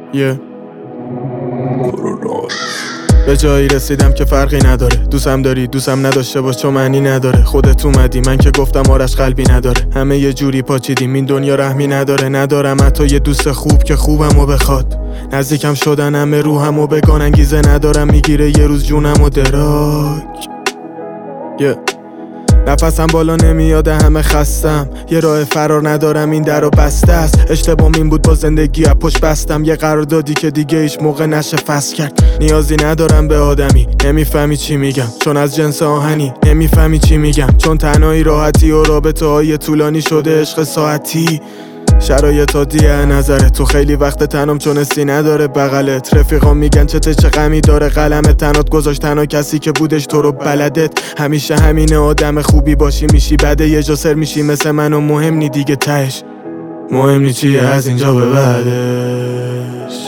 به جایی رسیدم که فرقی نداره، دوستم داری دوستم نداشته باش چون معنی نداره. خودت اومدی من که گفتم آرش قلبی نداره. همه یه جوری پاچیدیم این دنیا رحمی نداره. ندارم حتی یه دوست خوب که خوبمو بخواد. نزدیکم شدن همه روحمو بگان، انگیزه ندارم میگیره یه روز جونمو دراک. نفسم بالا نمیاده همه خستم، یه راه فرار ندارم این درو بسته است. اشتباهم این بود با زندگی از پشت بستم، یه قراردادی که دیگه هیچ موقع نشه فسخ کرد. نیازی ندارم به آدمی، نمیفهمی چی میگم چون از جنس آهنی. نمیفهمی چی میگم چون تنهایی راحتی و رابطه های طولانی شده عشق ساعتی. شرایط عادیه نظره تو خیلی وقت تنم چون حسی نداره بغلت. رفیقام میگن چه غمی داره قلم تنات گذاشت تنها کسی که بودش تو رو بلدت. همیشه همینه آدم خوبی باشی میشی بعده یه جا سر میشی مثل من و مهم نی دیگه تهش. مهم نی چیه از اینجا به بعدش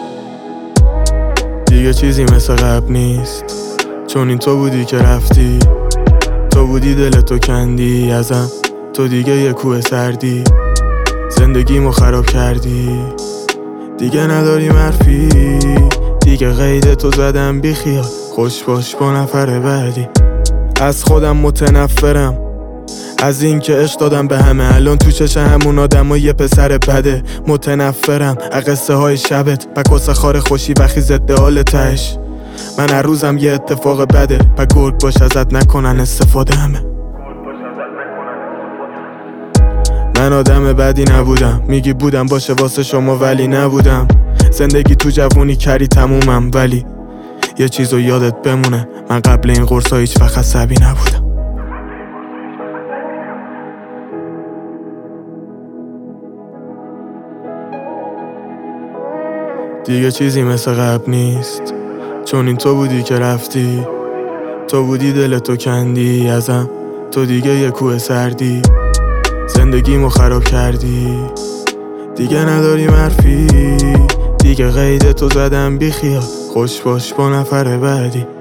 دیگه چیزی مثل قبل نیست، چون این تو بودی که رفتی، تو بودی دلتو کندی ازم، تو دیگه یه کوه سردی زندگیمو خراب کردی. دیگه نداری حرفی، دیگه قید تو زدم بیخیال، خوش باش با نفر بعدی. از خودم متنفرم، از این که عشق دادم به همه، الان تو چش همون آدم و یه پسر بده. متنفرم از قصه های شبت و کس خار خوشی وقتی ضد حال تهش. من هر روزم یه اتفاق بده و گرگ باش ازت نکنن استفاده همه. من آدم بدی نبودم، میگی بودم باشه واسه شما ولی نبودم. زندگی تو جوونی کری تمومم، ولی یه چیزو یادت بمونه، من قبل این قرصا هیچ وقت عصبی نبودم. دیگه چیزی مثل قبل نیست، چون این تو بودی که رفتی، تو بودی دلتو کندی ازم، تو دیگه یه کوه سردی زندگیمو خراب کردی. دیگه نداری حرفی، دیگه قید تو زدم بیخیال، خوش باش با نفر بعدی.